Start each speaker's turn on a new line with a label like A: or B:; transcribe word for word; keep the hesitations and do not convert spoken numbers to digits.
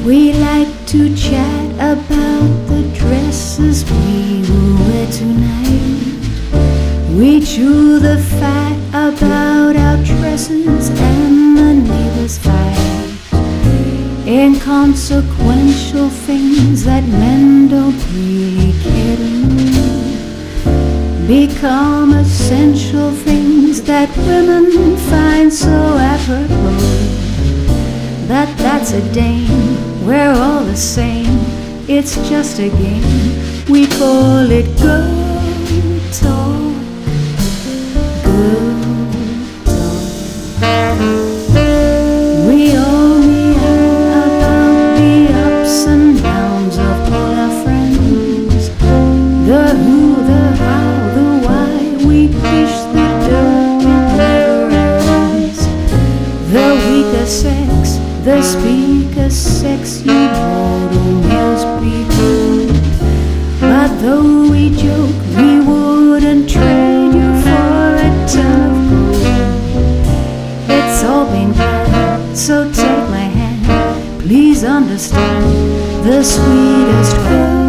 A: We like to chat about the dresses we will wear tonight. We chew the fat about our dresses and the neighbors fight. Inconsequential things that men don't really care to know become essential things that women find so apropos. That that's a dame, we're all the same. It's just a game, we call it girl talk. Girl talk. We all meander about the ups and downs of all our friends. The who, the how, the why. We dish the dirt, it never ends. The weaker sex, the speaker sex, you mortal males be good. But though we joke, we wouldn't trade you for a ton of gold. It's all been planned, so take my hand. Please understand, the sweetest girl